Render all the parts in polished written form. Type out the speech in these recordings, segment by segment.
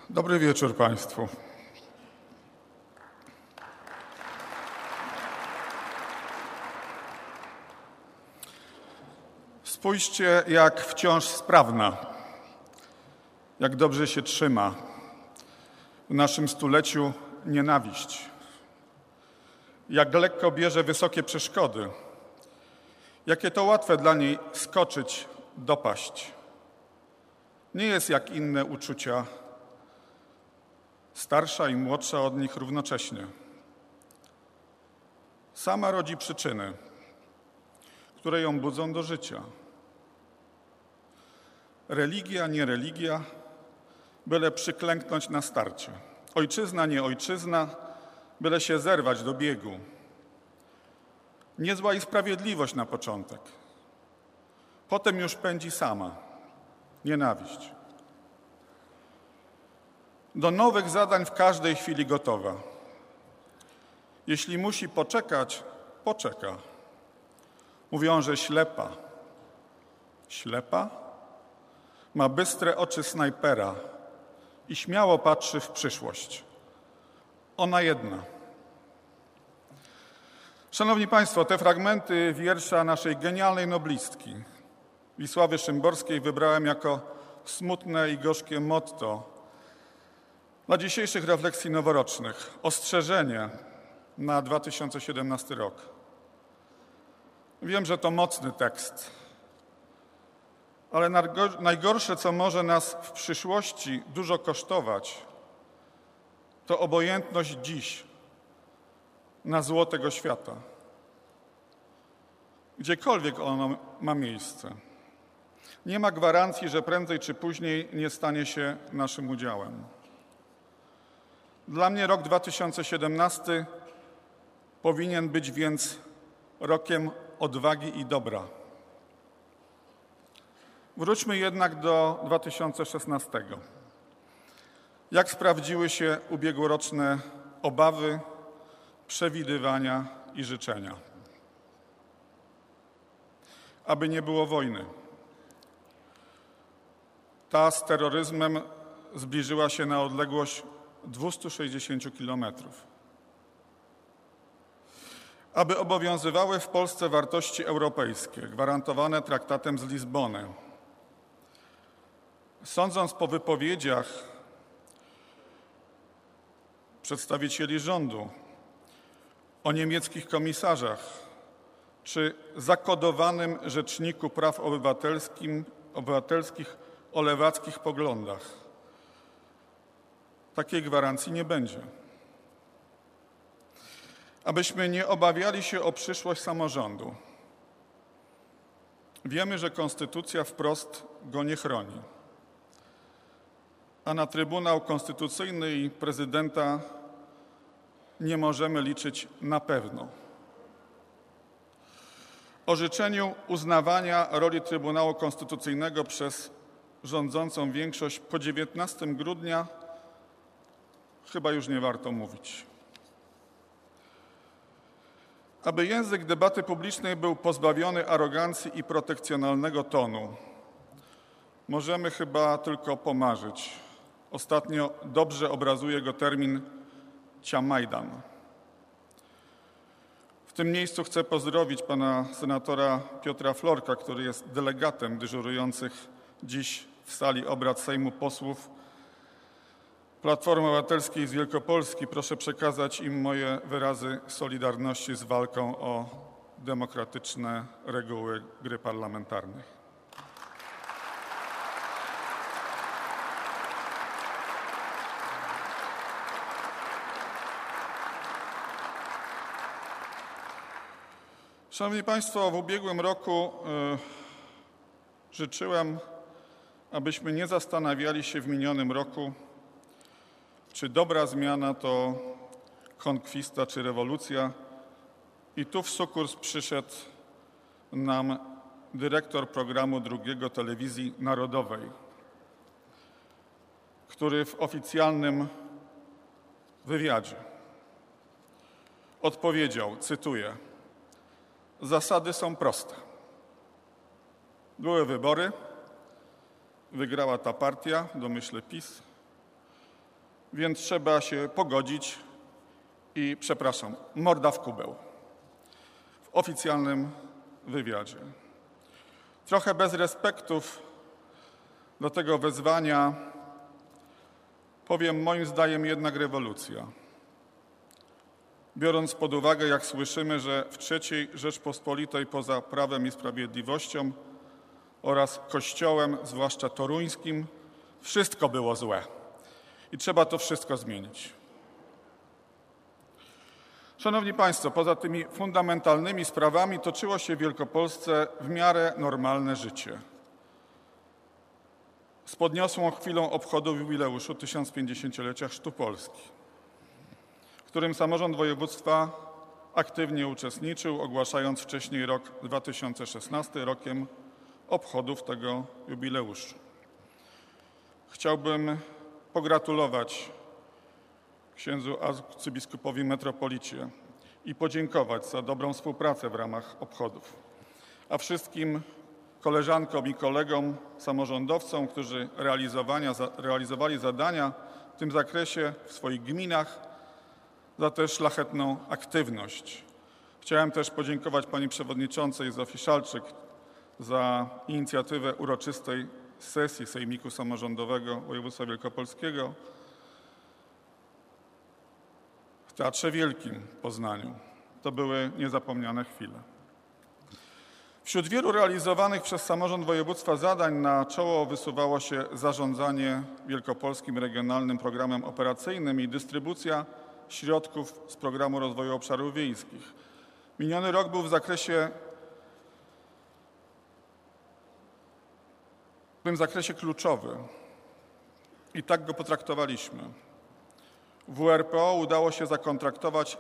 Dobry wieczór Państwu. Spójrzcie, jak wciąż sprawna, jak dobrze się trzyma w naszym stuleciu nienawiść, jak lekko bierze wysokie przeszkody, jakie to łatwe dla niej skoczyć, dopaść. Nie jest jak inne uczucia, starsza i młodsza od nich równocześnie. Sama rodzi przyczyny, które ją budzą do życia. Religia, nie religia, byle przyklęknąć na starcie. Ojczyzna, nie ojczyzna, byle się zerwać do biegu. Niezła i sprawiedliwość na początek. Potem już pędzi sama. Nienawiść. Do nowych zadań w każdej chwili gotowa. Jeśli musi poczekać, poczeka. Mówią, że ślepa. Ślepa? Ma bystre oczy snajpera i śmiało patrzy w przyszłość. Ona jedna. Szanowni Państwo, te fragmenty wiersza naszej genialnej noblistki Wisławy Szymborskiej wybrałem jako smutne i gorzkie motto dla dzisiejszych refleksji noworocznych. Ostrzeżenie na 2017 rok. Wiem, że to mocny tekst, ale najgorsze, co może nas w przyszłości dużo kosztować, to obojętność dziś na zło tego świata. Gdziekolwiek ono ma miejsce. Nie ma gwarancji, że prędzej czy później nie stanie się naszym udziałem. Dla mnie rok 2017 powinien być więc rokiem odwagi i dobra. Wróćmy jednak do 2016. Jak sprawdziły się ubiegłoroczne obawy, przewidywania i życzenia? Aby nie było wojny. Ta z terroryzmem zbliżyła się na odległość 260 kilometrów. Aby obowiązywały w Polsce wartości europejskie, gwarantowane traktatem z Lizbony. Sądząc po wypowiedziach przedstawicieli rządu o niemieckich komisarzach czy zakodowanym rzeczniku praw obywatelskich o lewackich poglądach, takiej gwarancji nie będzie. Abyśmy nie obawiali się o przyszłość samorządu. Wiemy, że Konstytucja wprost go nie chroni. A na Trybunał Konstytucyjny i prezydenta nie możemy liczyć na pewno. O życzeniu uznawania roli Trybunału Konstytucyjnego przez rządzącą większość po 19 grudnia chyba już nie warto mówić. Aby język debaty publicznej był pozbawiony arogancji i protekcjonalnego tonu, możemy chyba tylko pomarzyć. Ostatnio dobrze obrazuje go termin ciamajdan. W tym miejscu chcę pozdrowić pana senatora Piotra Florka, który jest delegatem dyżurujących dziś w sali obrad Sejmu posłów Platformy Obywatelskiej z Wielkopolski. Proszę przekazać im moje wyrazy solidarności z walką o demokratyczne reguły gry parlamentarnej. Szanowni Państwo, w ubiegłym roku życzyłem, abyśmy nie zastanawiali się w minionym roku, czy dobra zmiana to konkwista czy rewolucja. I tu w sukurs przyszedł nam dyrektor programu drugiego Telewizji Narodowej, który w oficjalnym wywiadzie odpowiedział, cytuję: zasady są proste. Były wybory, wygrała ta partia, w domyśle PiS, więc trzeba się pogodzić i, przepraszam, morda w kubeł w oficjalnym wywiadzie. Trochę bez respektów do tego wezwania powiem, moim zdaniem jednak rewolucja. Biorąc pod uwagę, jak słyszymy, że w III Rzeczpospolitej poza Prawem i Sprawiedliwością oraz Kościołem, zwłaszcza toruńskim, wszystko było złe i trzeba to wszystko zmienić. Szanowni Państwo, poza tymi fundamentalnymi sprawami toczyło się w Wielkopolsce w miarę normalne życie. Z podniosłą chwilą obchodów jubileuszu 1050-lecia Chrztu Polski, w którym samorząd województwa aktywnie uczestniczył, ogłaszając wcześniej rok 2016 rokiem obchodów tego jubileuszu. Chciałbym pogratulować księdzu arcybiskupowi metropolicie i podziękować za dobrą współpracę w ramach obchodów, a wszystkim koleżankom i kolegom samorządowcom, którzy realizowali zadania w tym zakresie w swoich gminach, za tę szlachetną aktywność. Chciałem też podziękować pani przewodniczącej Zofii Szalczyk za inicjatywę uroczystej sesji Sejmiku Samorządowego Województwa Wielkopolskiego w Teatrze Wielkim w Poznaniu. To były niezapomniane chwile. Wśród wielu realizowanych przez samorząd województwa zadań na czoło wysuwało się zarządzanie Wielkopolskim Regionalnym Programem Operacyjnym i dystrybucja środków z Programu Rozwoju Obszarów Wiejskich. Miniony rok był w tym zakresie kluczowy i tak go potraktowaliśmy. W WRPO udało się zakontraktować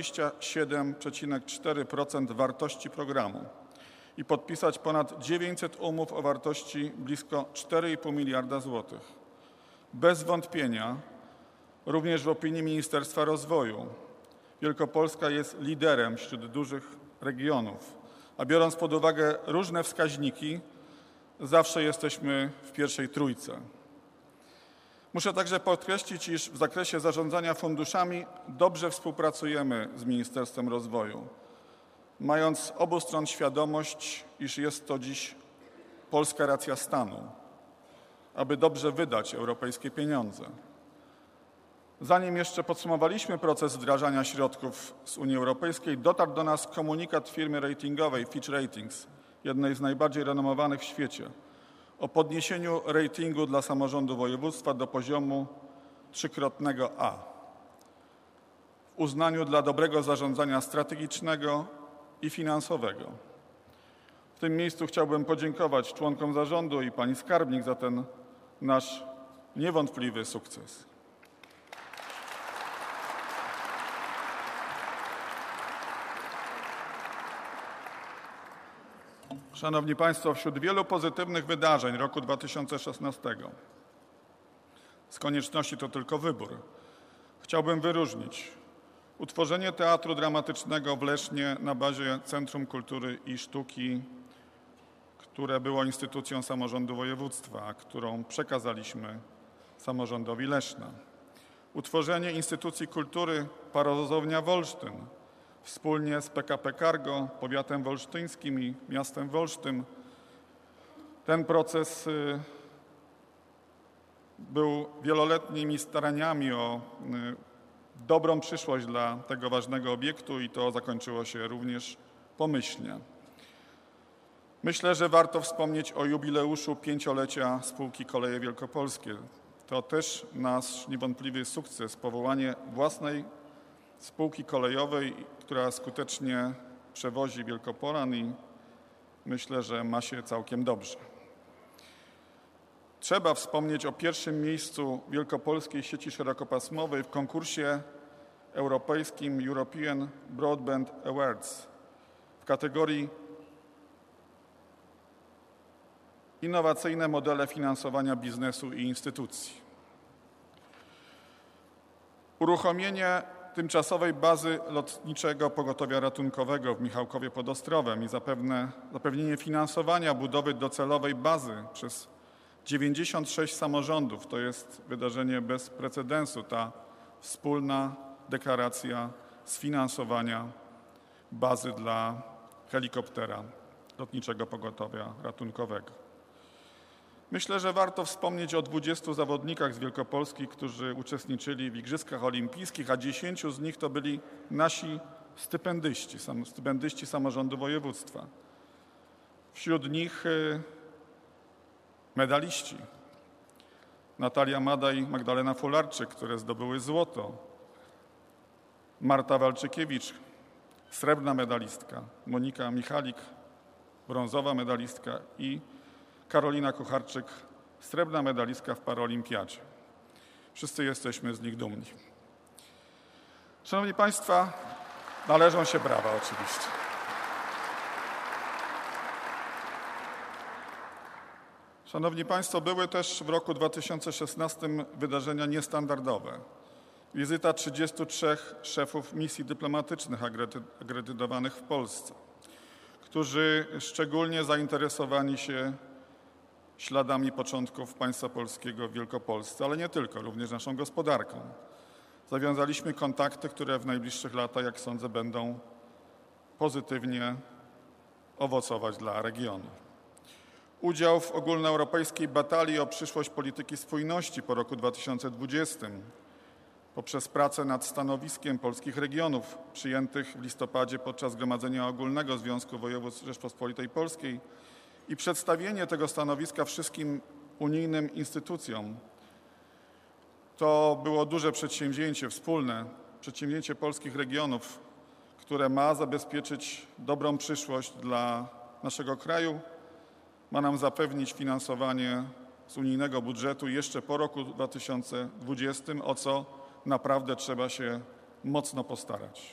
27,4% wartości programu i podpisać ponad 900 umów o wartości blisko 4,5 miliarda złotych. Bez wątpienia, również w opinii Ministerstwa Rozwoju, Wielkopolska jest liderem wśród dużych regionów, a biorąc pod uwagę różne wskaźniki, zawsze jesteśmy w pierwszej trójce. Muszę także podkreślić, iż w zakresie zarządzania funduszami dobrze współpracujemy z Ministerstwem Rozwoju, mając z obu stron świadomość, iż jest to dziś polska racja stanu, aby dobrze wydać europejskie pieniądze. Zanim jeszcze podsumowaliśmy proces wdrażania środków z Unii Europejskiej, dotarł do nas komunikat firmy ratingowej Fitch Ratings, jednej z najbardziej renomowanych w świecie, o podniesieniu ratingu dla samorządu województwa do poziomu 3-krotnego A w uznaniu dla dobrego zarządzania strategicznego i finansowego. W tym miejscu chciałbym podziękować członkom zarządu i pani skarbnik za ten nasz niewątpliwy sukces. Szanowni Państwo, wśród wielu pozytywnych wydarzeń roku 2016, z konieczności to tylko wybór, chciałbym wyróżnić utworzenie Teatru Dramatycznego w Lesznie na bazie Centrum Kultury i Sztuki, które było instytucją samorządu województwa, a którą przekazaliśmy samorządowi Leszna. Utworzenie instytucji kultury Parozownia Wolsztyn wspólnie z PKP Cargo, powiatem wolsztyńskim i miastem Wolsztyn. Ten proces był wieloletnimi staraniami o dobrą przyszłość dla tego ważnego obiektu i to zakończyło się również pomyślnie. Myślę, że warto wspomnieć o jubileuszu 5-lecia spółki Koleje Wielkopolskie. To też nasz niewątpliwy sukces, powołanie własnej spółki kolejowej, która skutecznie przewozi Wielkopolan i myślę, że ma się całkiem dobrze. Trzeba wspomnieć o pierwszym miejscu wielkopolskiej sieci szerokopasmowej w konkursie europejskim European Broadband Awards w kategorii Innowacyjne modele finansowania biznesu i instytucji. Uruchomienie tymczasowej bazy lotniczego pogotowia ratunkowego w Michałkowie pod Ostrowem i zapewnienie finansowania budowy docelowej bazy przez 96 samorządów. To jest wydarzenie bez precedensu. Ta wspólna deklaracja sfinansowania bazy dla helikoptera Lotniczego Pogotowia Ratunkowego. Myślę, że warto wspomnieć o 20 zawodnikach z Wielkopolski, którzy uczestniczyli w Igrzyskach Olimpijskich, a 10 z nich to byli nasi stypendyści samorządu województwa. Wśród nich medaliści. Natalia Madaj i Magdalena Fularczyk, które zdobyły złoto. Marta Walczykiewicz, srebrna medalistka. Monika Michalik, brązowa medalistka i Karolina Kucharczyk, srebrna medalistka w paraolimpiadzie. Wszyscy jesteśmy z nich dumni. Szanowni Państwo, należą się brawa oczywiście. Szanowni Państwo, były też w roku 2016 wydarzenia niestandardowe. Wizyta 33 szefów misji dyplomatycznych akredytowanych w Polsce, którzy szczególnie zainteresowani się śladami początków państwa polskiego w Wielkopolsce, ale nie tylko, również naszą gospodarką. Zawiązaliśmy kontakty, które w najbliższych latach, jak sądzę, będą pozytywnie owocować dla regionu. Udział w ogólnoeuropejskiej batalii o przyszłość polityki spójności po roku 2020 poprzez pracę nad stanowiskiem polskich regionów przyjętych w listopadzie podczas Zgromadzenia Ogólnego Związku Województw Rzeczpospolitej Polskiej i przedstawienie tego stanowiska wszystkim unijnym instytucjom. To było duże przedsięwzięcie, wspólne przedsięwzięcie polskich regionów, które ma zabezpieczyć dobrą przyszłość dla naszego kraju, ma nam zapewnić finansowanie z unijnego budżetu jeszcze po roku 2020, o co naprawdę trzeba się mocno postarać.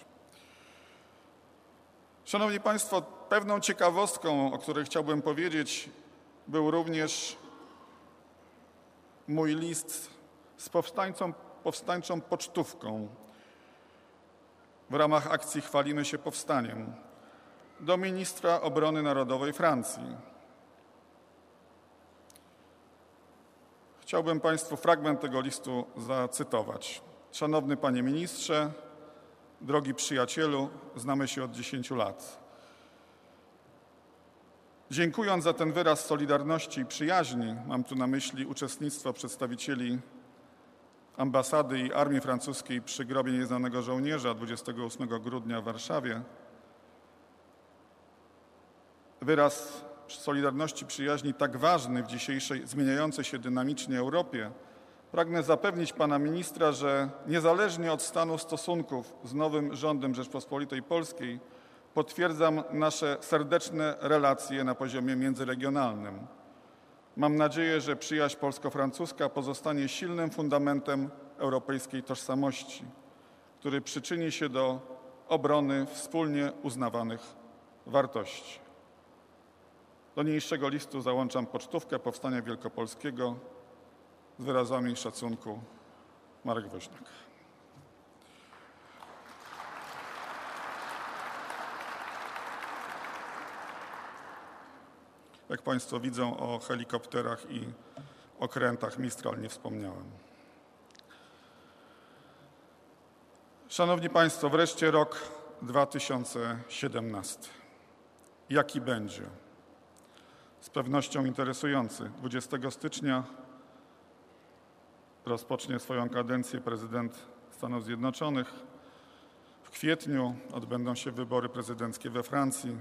Szanowni Państwo, pewną ciekawostką, o której chciałbym powiedzieć, był również mój list z powstańczą pocztówką w ramach akcji Chwalimy się powstaniem do ministra obrony narodowej Francji. Chciałbym Państwu fragment tego listu zacytować. Szanowny Panie Ministrze, drogi przyjacielu, znamy się od 10 lat. Dziękując za ten wyraz solidarności i przyjaźni, mam tu na myśli uczestnictwo przedstawicieli ambasady i armii francuskiej przy grobie nieznanego żołnierza 28 grudnia w Warszawie, wyraz solidarności, przyjaźni tak ważny w dzisiejszej zmieniającej się dynamicznie Europie, pragnę zapewnić pana ministra, że niezależnie od stanu stosunków z nowym rządem Rzeczpospolitej Polskiej potwierdzam nasze serdeczne relacje na poziomie międzyregionalnym. Mam nadzieję, że przyjaźń polsko-francuska pozostanie silnym fundamentem europejskiej tożsamości, który przyczyni się do obrony wspólnie uznawanych wartości. Do niniejszego listu załączam pocztówkę Powstania Wielkopolskiego z wyrazami szacunku. Marek Woźniak. Jak Państwo widzą, o helikopterach i okrętach Mistral nie wspomniałem. Szanowni Państwo, wreszcie rok 2017. Jaki będzie? Z pewnością interesujący. 20 stycznia rozpocznie swoją kadencję prezydent Stanów Zjednoczonych. W kwietniu odbędą się wybory prezydenckie we Francji.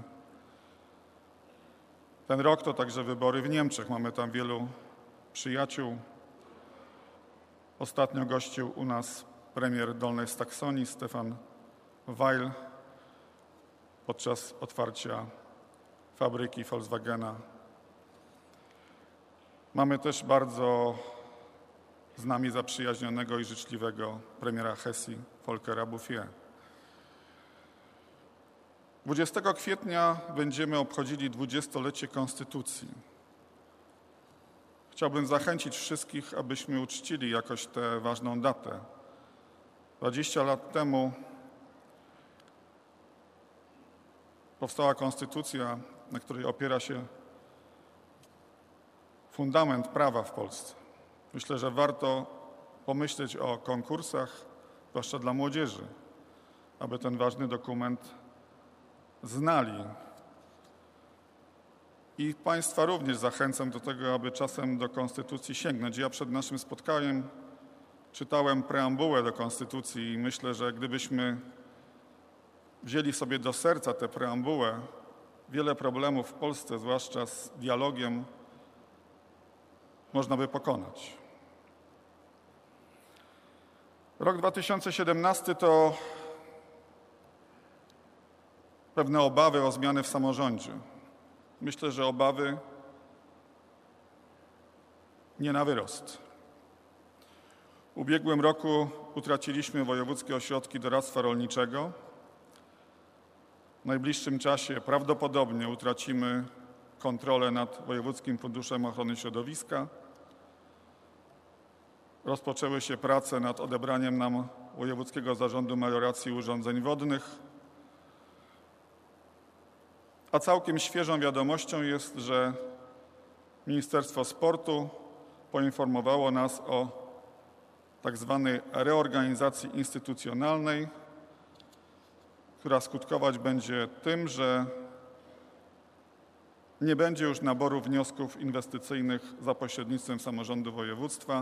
Ten rok to także wybory w Niemczech. Mamy tam wielu przyjaciół. Ostatnio gościł u nas premier Dolnej Saksonii Stefan Weil podczas otwarcia fabryki Volkswagena. Mamy też bardzo z nami zaprzyjaźnionego i życzliwego premiera Hesji, Volkera Bouffier. 20 kwietnia będziemy obchodzili 20-lecie Konstytucji. Chciałbym zachęcić wszystkich, abyśmy uczcili jakoś tę ważną datę. 20 lat temu powstała Konstytucja, na której opiera się fundament prawa w Polsce. Myślę, że warto pomyśleć o konkursach, zwłaszcza dla młodzieży, aby ten ważny dokument znali. I Państwa również zachęcam do tego, aby czasem do Konstytucji sięgnąć. Ja przed naszym spotkaniem czytałem preambułę do Konstytucji i myślę, że gdybyśmy wzięli sobie do serca tę preambułę, wiele problemów w Polsce, zwłaszcza z dialogiem, można by pokonać. Rok 2017 to pewne obawy o zmiany w samorządzie. Myślę, że obawy nie na wyrost. W ubiegłym roku utraciliśmy wojewódzkie ośrodki doradztwa rolniczego. W najbliższym czasie prawdopodobnie utracimy kontrolę nad Wojewódzkim Funduszem Ochrony Środowiska. Rozpoczęły się prace nad odebraniem nam Wojewódzkiego Zarządu Melioracji i Urządzeń Wodnych. A całkiem świeżą wiadomością jest, że Ministerstwo Sportu poinformowało nas o tak zwanej reorganizacji instytucjonalnej, która skutkować będzie tym, że nie będzie już naboru wniosków inwestycyjnych za pośrednictwem samorządu województwa,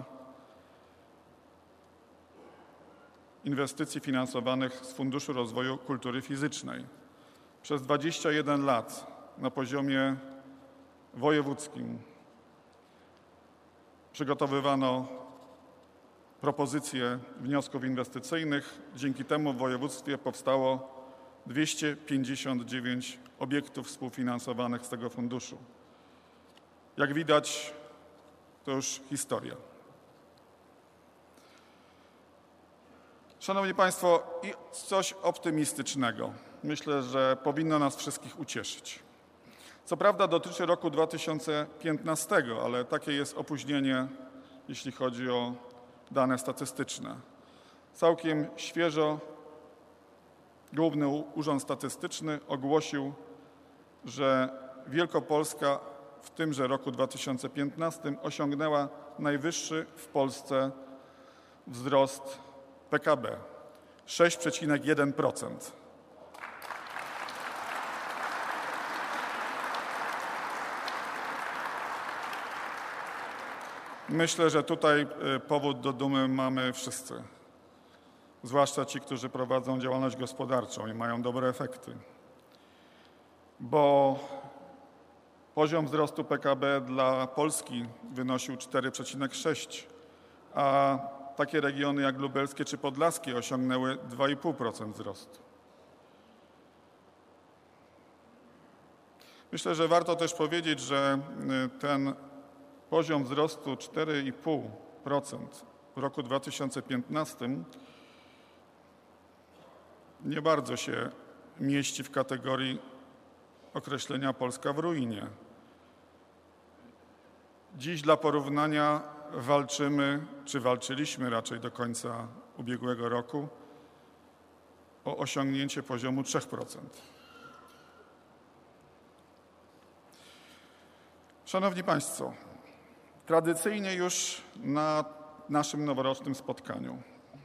inwestycji finansowanych z Funduszu Rozwoju Kultury Fizycznej. Przez 21 lat na poziomie wojewódzkim przygotowywano propozycje wniosków inwestycyjnych. Dzięki temu w województwie powstało 259 obiektów współfinansowanych z tego funduszu. Jak widać, to już historia. Szanowni Państwo, i coś optymistycznego. Myślę, że powinno nas wszystkich ucieszyć. Co prawda dotyczy roku 2015, ale takie jest opóźnienie, jeśli chodzi o dane statystyczne. Całkiem świeżo Główny Urząd Statystyczny ogłosił, że Wielkopolska w tymże roku 2015 osiągnęła najwyższy w Polsce wzrost PKB – 6,1%. Myślę, że tutaj powód do dumy mamy wszyscy, zwłaszcza ci, którzy prowadzą działalność gospodarczą i mają dobre efekty, bo poziom wzrostu PKB dla Polski wynosił 4,6%, a takie regiony jak lubelskie czy podlaskie osiągnęły 2,5% wzrostu. Myślę, że warto też powiedzieć, że ten poziom wzrostu 4,5% w roku 2015 nie bardzo się mieści w kategorii określenia Polska w ruinie. Dziś dla porównania walczymy, czy walczyliśmy raczej do końca ubiegłego roku o osiągnięcie poziomu 3%. Szanowni Państwo, tradycyjnie już na naszym noworocznym spotkaniu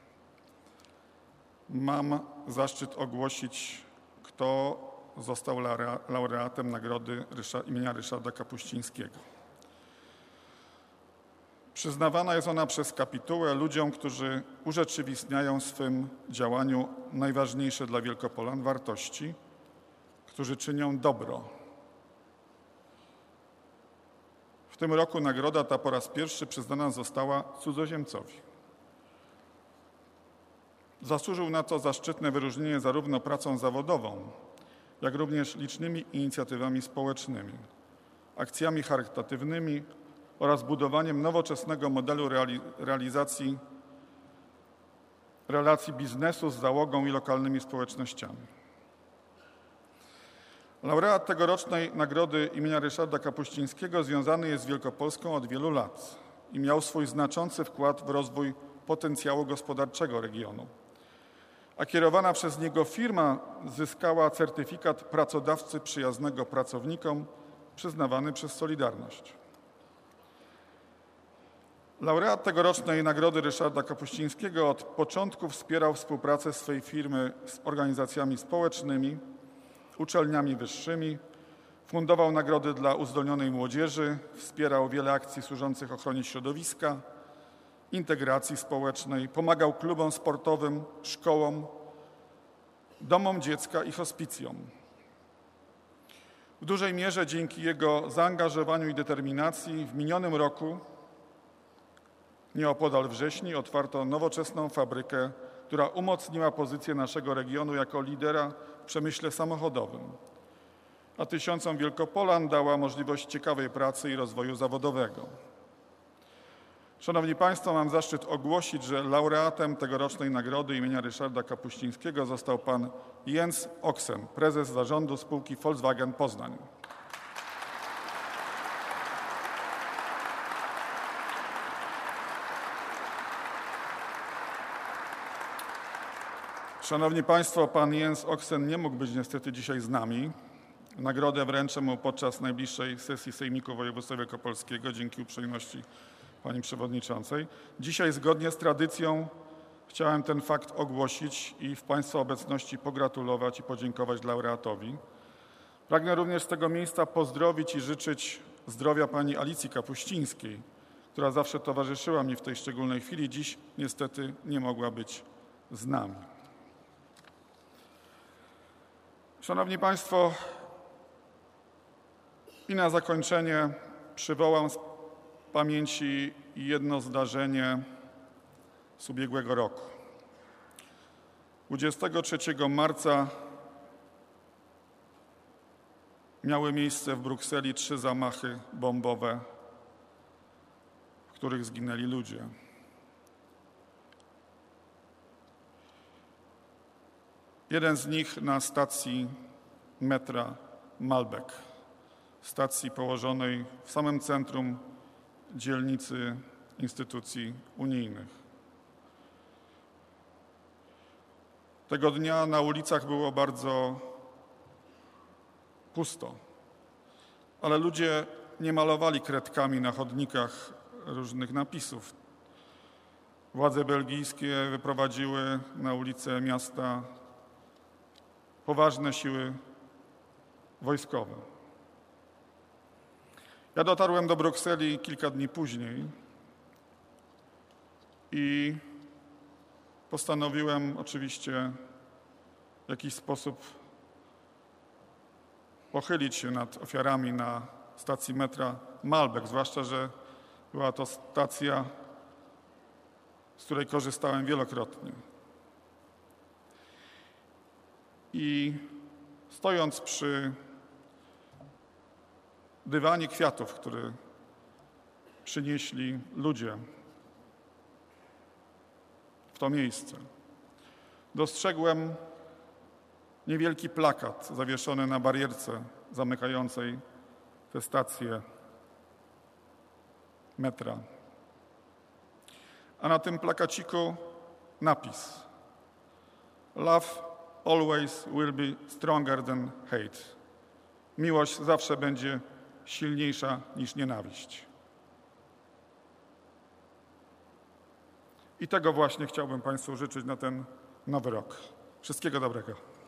mam zaszczyt ogłosić, kto został laureatem nagrody imienia Ryszarda Kapuścińskiego. Przyznawana jest ona przez kapitułę ludziom, którzy urzeczywistniają w swym działaniu najważniejsze dla Wielkopolan wartości, którzy czynią dobro. W tym roku nagroda ta po raz pierwszy przyznana została cudzoziemcowi. Zasłużył na to zaszczytne wyróżnienie zarówno pracą zawodową, jak również licznymi inicjatywami społecznymi, akcjami charytatywnymi oraz budowaniem nowoczesnego modelu relacji biznesu z załogą i lokalnymi społecznościami. Laureat tegorocznej nagrody imienia Ryszarda Kapuścińskiego związany jest z Wielkopolską od wielu lat i miał swój znaczący wkład w rozwój potencjału gospodarczego regionu. A kierowana przez niego firma zyskała certyfikat pracodawcy przyjaznego pracownikom przyznawany przez Solidarność. Laureat tegorocznej Nagrody Ryszarda Kapuścińskiego od początku wspierał współpracę swej firmy z organizacjami społecznymi, uczelniami wyższymi, fundował nagrody dla uzdolnionej młodzieży, wspierał wiele akcji służących ochronie środowiska, integracji społecznej, pomagał klubom sportowym, szkołom, domom dziecka i hospicjom. W dużej mierze dzięki jego zaangażowaniu i determinacji w minionym roku nieopodal Wrześni otwarto nowoczesną fabrykę, która umocniła pozycję naszego regionu jako lidera w przemyśle samochodowym, a tysiącom Wielkopolan dała możliwość ciekawej pracy i rozwoju zawodowego. Szanowni Państwo, mam zaszczyt ogłosić, że laureatem tegorocznej nagrody imienia Ryszarda Kapuścińskiego został pan Jens Oksen, prezes zarządu spółki Volkswagen Poznań. Szanowni Państwo, pan Jens Oksen nie mógł być niestety dzisiaj z nami. Nagrodę wręczę mu podczas najbliższej sesji Sejmiku Województwa Wielkopolskiego dzięki uprzejmości pani przewodniczącej. Dzisiaj zgodnie z tradycją chciałem ten fakt ogłosić i w Państwa obecności pogratulować i podziękować laureatowi. Pragnę również z tego miejsca pozdrowić i życzyć zdrowia pani Alicji Kapuścińskiej, która zawsze towarzyszyła mi w tej szczególnej chwili. Dziś niestety nie mogła być z nami. Szanowni Państwo, i na zakończenie przywołam z pamięci jedno zdarzenie z ubiegłego roku. 23 marca miały miejsce w Brukseli 3 zamachy bombowe, w których zginęli ludzie. Jeden z nich na stacji metra Malbec, stacji położonej w samym centrum dzielnicy instytucji unijnych. Tego dnia na ulicach było bardzo pusto, ale ludzie nie malowali kredkami na chodnikach różnych napisów. Władze belgijskie wyprowadziły na ulice miasta poważne siły wojskowe. Ja dotarłem do Brukseli kilka dni później i postanowiłem oczywiście w jakiś sposób pochylić się nad ofiarami na stacji metra Malbec, zwłaszcza że była to stacja, z której korzystałem wielokrotnie. I stojąc przy dywanie kwiatów, który przynieśli ludzie w to miejsce, dostrzegłem niewielki plakat zawieszony na barierce zamykającej tę stację metra. A na tym plakaciku napis: Love always will be stronger than hate. Miłość zawsze będzie silniejsza niż nienawiść. I tego właśnie chciałbym Państwu życzyć na ten nowy rok. Wszystkiego dobrego.